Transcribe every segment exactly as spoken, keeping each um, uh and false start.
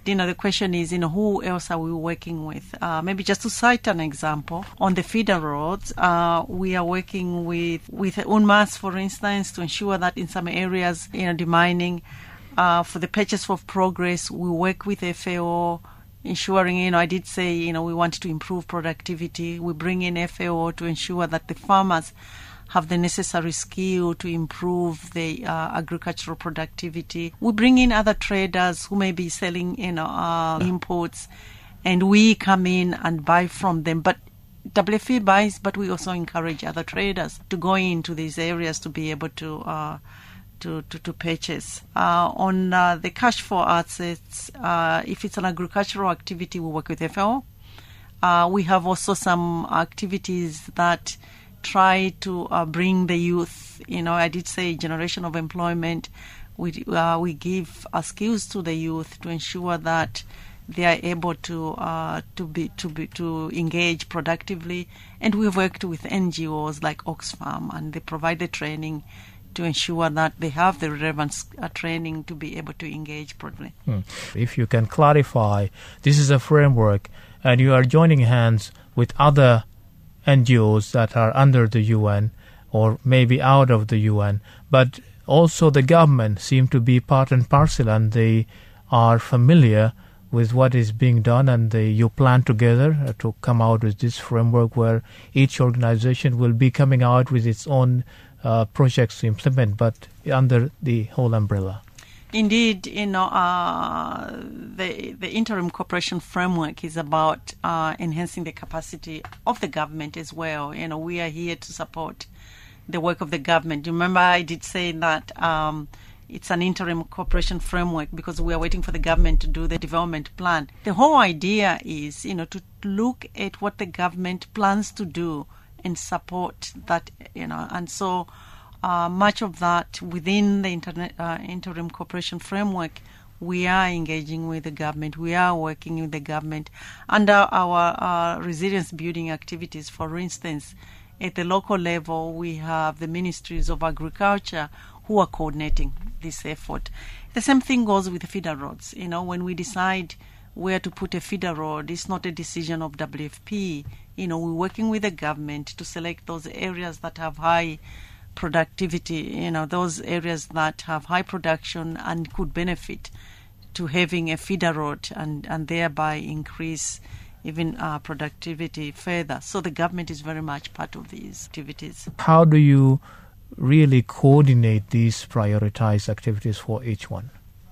You know, the question is, you know, who else are we working with? Uh, maybe just to cite an example, on the feeder roads, uh, we are working with, with UNMAS, for instance, to ensure that in some areas, you know, demining, uh, for the purchase of progress, we work with F A O, ensuring, you know, I did say, you know, we want to improve productivity. We bring in F A O to ensure that the farmers have the necessary skill to improve the uh, agricultural productivity. We bring in other traders who may be selling, you know, uh, imports, and we come in and buy from them. But W F P buys, but we also encourage other traders to go into these areas to be able to uh, to, to, to purchase. Uh, on uh, the cash for assets, uh, if it's an agricultural activity, we work with F A O. Uh, we have also some activities that try to uh, bring the youth, you know, I did say generation of employment. We uh, we give uh, skills to the youth to ensure that they are able to uh, to be to be to engage productively. And we've worked with N G Os like Oxfam, and they provide the training to ensure that they have the relevant uh, training to be able to engage properly. Hmm. If you can clarify, this is a framework, and you are joining hands with other N G Os that are under the U N or maybe out of the U N, but also the government seem to be part and parcel, and they are familiar with what is being done, and they, you plan together uh, to come out with this framework where each organization will be coming out with its own uh, projects to implement, but under the whole umbrella. Indeed, you know, uh, the the interim cooperation framework is about uh, enhancing the capacity of the government as well. You know, we are here to support the work of the government. Remember, I did say that um, it's an interim cooperation framework because we are waiting for the government to do the development plan. The whole idea is, you know, to look at what the government plans to do and support that, you know, and so. Uh, much of that within the internet, uh, interim cooperation framework, we are engaging with the government. We are working with the government under our uh, resilience building activities. For instance, at the local level, we have the ministries of agriculture who are coordinating this effort. The same thing goes with the feeder roads. You know, when we decide where to put a feeder road, it's not a decision of W F P. You know, we're working with the government to select those areas that have high productivity, you know, those areas that have high production and could benefit to having a feeder road and, and thereby increase even uh, productivity further. So the government is very much part of these activities. How do you really coordinate these prioritized activities for each one?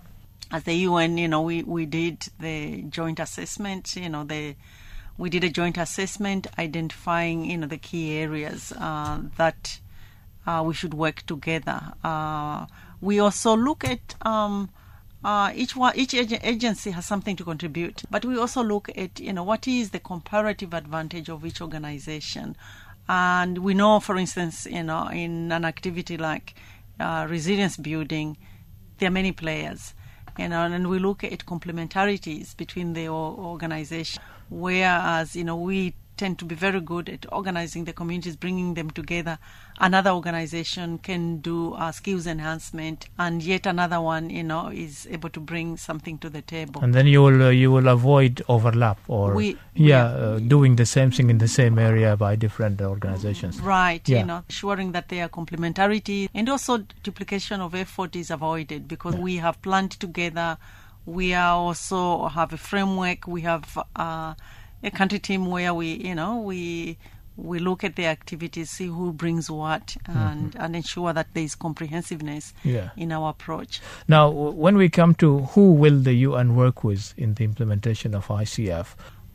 As the U N, you know, we, we did the joint assessment, you know, the we did a joint assessment identifying, you know, the key areas uh, that Uh, we should work together. Uh, we also look at um, uh, each one, each ag- agency has something to contribute, but we also look at, you know, what is the comparative advantage of each organization. And we know, for instance, you know, in an activity like uh, resilience building, there are many players, you know, and we look at complementarities between the o- organization. Whereas, you know, we tend to be very good at organizing the communities, bringing them together. Another organization can do uh, skills enhancement, and yet another one, you know, is able to bring something to the table. And then you will uh, you will avoid overlap or we, yeah, we, uh, doing the same thing in the same area by different organizations. Right, yeah. You know, ensuring that there are complementarity and also duplication of effort is avoided because yeah. we have planned together. We are also have a framework. We have Uh, a country team where we, you know, we we look at the activities, see who brings what, and, mm-hmm. and ensure that there is comprehensiveness yeah. in our approach. Now, when we come to who will the U N work with in the implementation of I C F?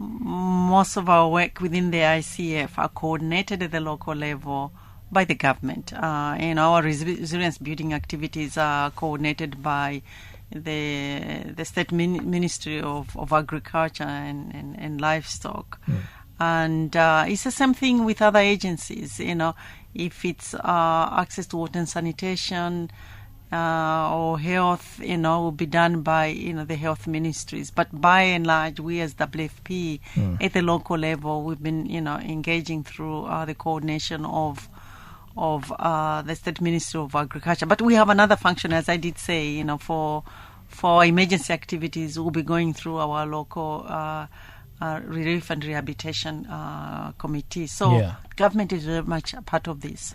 Most of our work within the I C F are coordinated at the local level by the government. Uh, and our resilience building activities are coordinated by the the State Min- Ministry of, of Agriculture and, and, and Livestock. Mm. And uh, it's the same thing with other agencies. You know, if it's uh, access to water and sanitation uh, or health, you know, will be done by, you know, the health ministries. But by and large, we as W F P mm. at the local level, we've been, you know, engaging through uh, the coordination of of uh, the State Ministry of Agriculture. But we have another function, as I did say, you know, for for our emergency activities, we'll be going through our local uh, uh, relief and rehabilitation uh, committee. So Yeah. government is very much a part of this.